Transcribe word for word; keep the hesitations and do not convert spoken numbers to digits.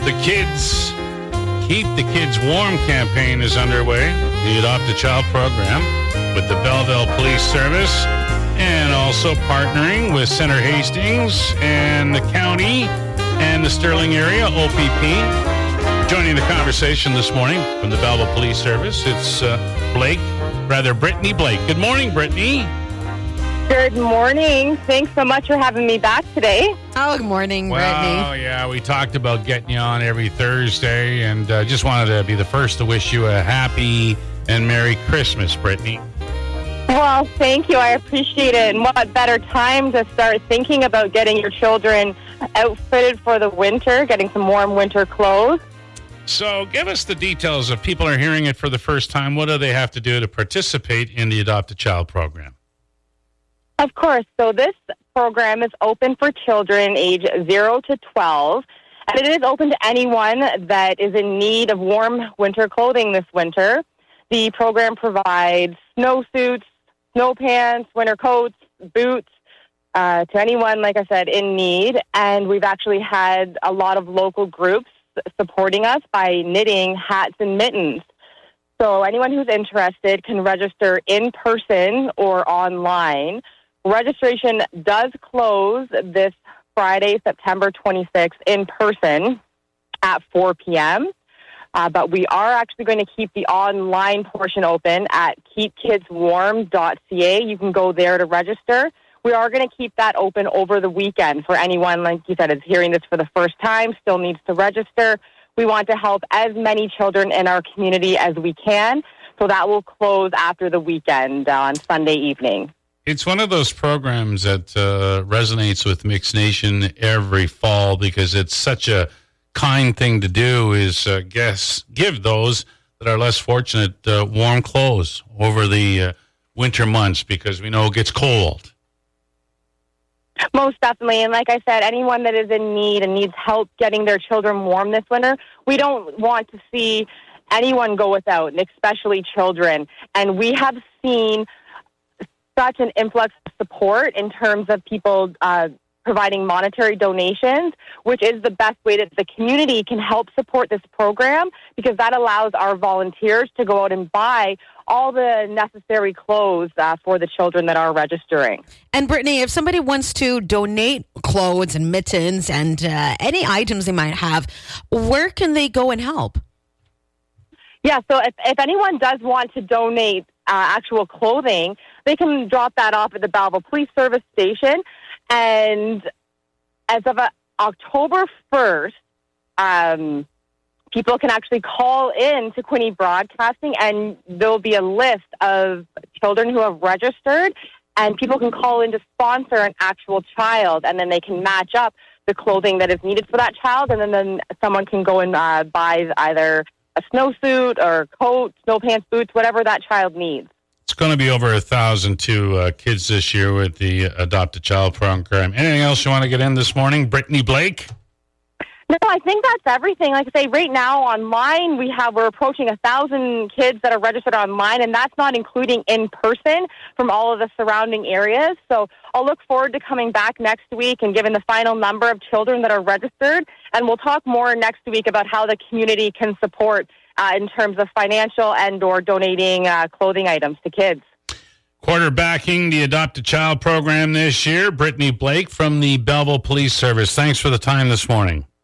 The Kids Keep the Kids Warm campaign is underway. The Adopt a Child program with the Belleville Police Service and also partnering with Center Hastings and the county and the Sterling area, O P P. Joining the conversation this morning from the Belleville Police Service, it's uh, Blake, rather Brittany Blake. Good morning, Brittany. Good morning. Thanks so much for having me back today. Oh, good morning, well, Brittany. Oh, yeah, we talked about getting you on every Thursday, and uh, just wanted to be the first to wish you a happy and Merry Christmas, Brittany. Well, thank you. I appreciate it. And what better time to start thinking about getting your children outfitted for the winter, getting some warm winter clothes. So give us the details. If people are hearing it for the first time, what do they have to do to participate in the Adopt a Child program? Of course. So this program is open for children age zero to twelve, and it is open to anyone that is in need of warm winter clothing this winter. The program provides snowsuits, snow pants, winter coats, boots, uh, to anyone, like I said, in need. And we've actually had a lot of local groups supporting us by knitting hats and mittens. So anyone who's interested can register in person or online. Registration does close this Friday, September twenty-sixth, in person at four p.m., uh, but we are actually going to keep the online portion open at keep kids warm dot c a. You can go there to register. We are going to keep that open over the weekend for anyone, like you said, is hearing this for the first time, still needs to register. We want to help as many children in our community as we can, so that will close after the weekend uh, on Sunday evening. It's one of those programs that uh, resonates with Mixed Nation every fall because it's such a kind thing to do is uh, guess, give those that are less fortunate uh, warm clothes over the uh, winter months because we know it gets cold. Most definitely. And like I said, anyone that is in need and needs help getting their children warm this winter, we don't want to see anyone go without, and especially children. And we have seen such an influx of support in terms of people uh, providing monetary donations, which is the best way that the community can help support this program, because that allows our volunteers to go out and buy all the necessary clothes uh, for the children that are registering. And Brittany, if somebody wants to donate clothes and mittens and uh, any items they might have, where can they go and help? Yeah, so if, if anyone does want to donate uh, actual clothing, they can drop that off at the Belleville Police Service station. And as of uh, October first, um, people can actually call in to Quinte Broadcasting, and there'll be a list of children who have registered, and people can call in to sponsor an actual child, and then they can match up the clothing that is needed for that child, and then, then someone can go and uh, buy either a snowsuit or coat, snow pants, boots, whatever that child needs. It's going to be over a thousand two uh, kids this year with the Adopt a Child program. Anything else you want to get in this morning, Brittany Blake? No, I think that's everything. Like I say, right now online we have we're approaching a thousand kids that are registered online, and that's not including in person from all of the surrounding areas. So I'll look forward to coming back next week and giving the final number of children that are registered, and we'll talk more next week about how the community can support uh, in terms of financial and or donating uh, clothing items to kids. Quarterbacking the Adopt a Child program this year, Brittany Blake from the Belleville Police Service. Thanks for the time this morning.